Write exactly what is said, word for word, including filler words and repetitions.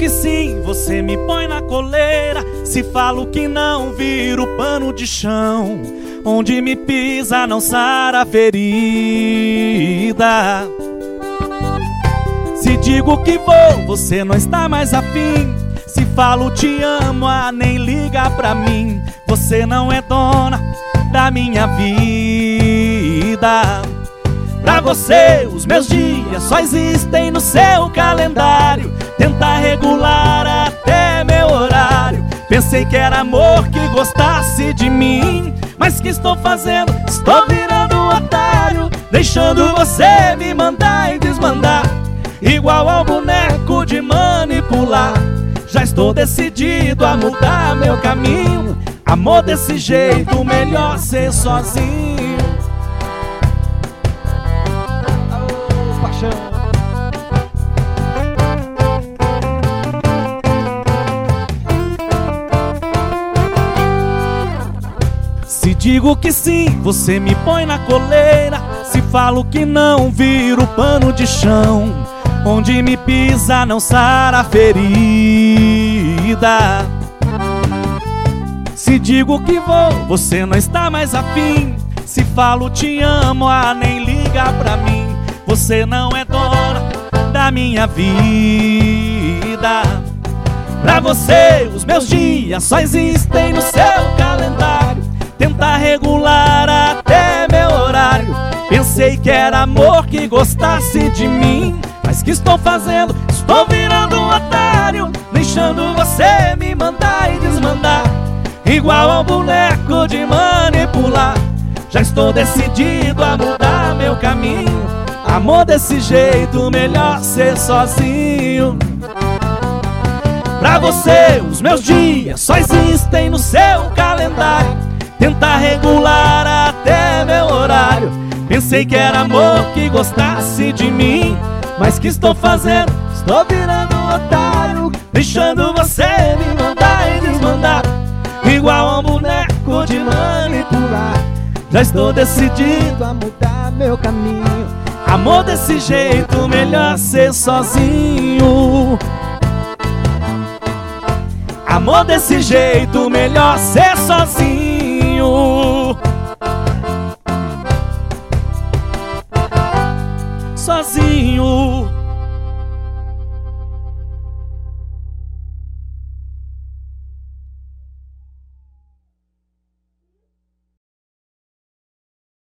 que sim, você me põe na coleira. Se falo que não, viro pano de chão. Onde me pisa não sara a ferida. Se digo que vou, você não está mais afim. Se falo te amo, ah, nem liga pra mim. Você não é dona da minha vida. Pra você os meus dias só existem no seu calendário. Tentar regular até meu horário. Pensei que era amor que gostasse de mim, mas que estou fazendo? Estou virando um otário, deixando você me mandar e desmandar, igual ao boneco de manipular. Já estou decidido a mudar meu caminho. Amor desse jeito, melhor ser sozinho. Oh, paixão. Se digo que sim, você me põe na coleira. Se falo que não, viro pano de chão. Onde me pisa não sara a ferida. Se digo que vou, você não está mais afim. Se falo te amo, ah, nem liga pra mim. Você não é dona da minha vida. Pra você os meus dias só existem no seu calendário. Tentar regular até meu horário. Pensei que era amor que gostasse de mim, mas que estou fazendo? Estou virando um otário, deixando você me mandar e desmandar, igual ao boneco de manipular. Já estou decidido a mudar meu caminho. Amor desse jeito, melhor ser sozinho. Pra você os meus dias só existem no seu calendário. Tentar regular até meu horário. Pensei que era amor que gostasse de mim, mas que estou fazendo? Estou virando um otário, deixando você me mandar e desmandar, igual a um boneco de manipular. Já estou decidido a mudar meu caminho. Amor desse jeito, melhor ser sozinho. Amor desse jeito, melhor ser sozinho. Sozinho.